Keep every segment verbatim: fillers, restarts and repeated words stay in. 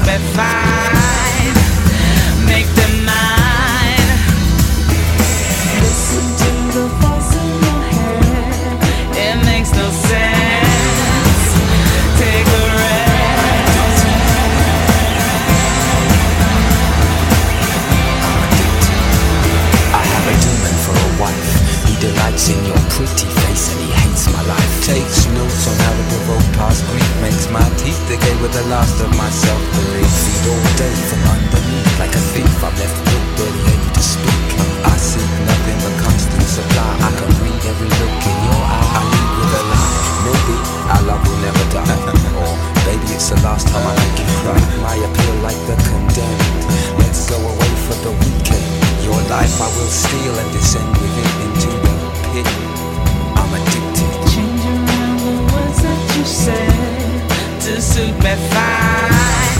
me fine. Make them mine. Listen to the voice in your head. It makes no sense. Take a rest. I have a demon for a wife. He delights in your pretty face and he hates my life. Takes notes on how to provoke past grief. Makes my teeth decay with the last of my self-belief. Feed all day from underneath. Like a thief I'm left with barely able to speak. I seek nothing but constant supply. I can read every look in your eye. I lead with a lie. Maybe our love will never die. Or maybe it's the last time I make you cry. My appeal like the condemned. Let's go away for the weekend. Your life I will steal and descend with it into the pit. I'm addicted. Change around the words that you said to suit me fine.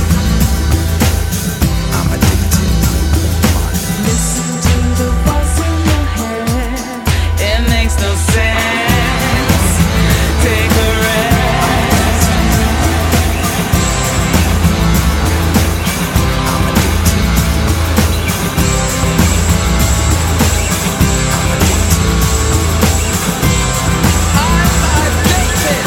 I'm addicted. Listen to the voice in your head. It makes no sense. Take a rest. I'm addicted. I'm addicted. I'm addicted.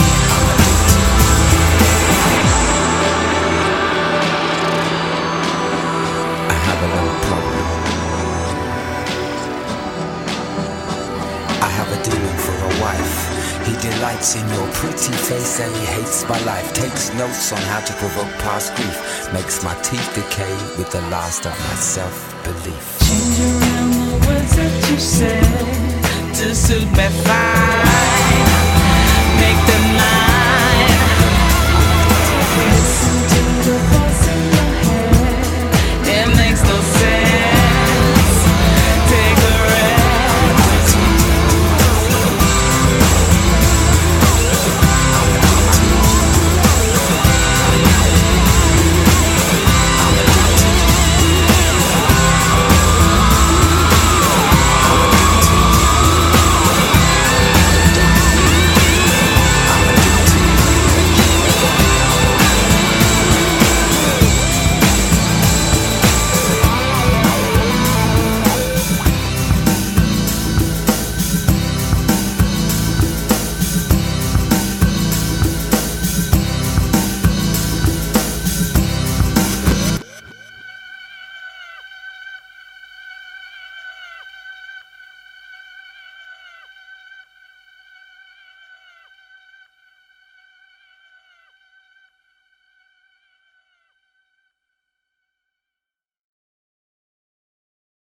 I have a little problem. I have a demon for a wife. He delights in your pretty face and he hates my life. Takes notes on how to provoke past grief. Makes my teeth decay with the last of my self-belief. Change around the words that you said to suit me fine. Make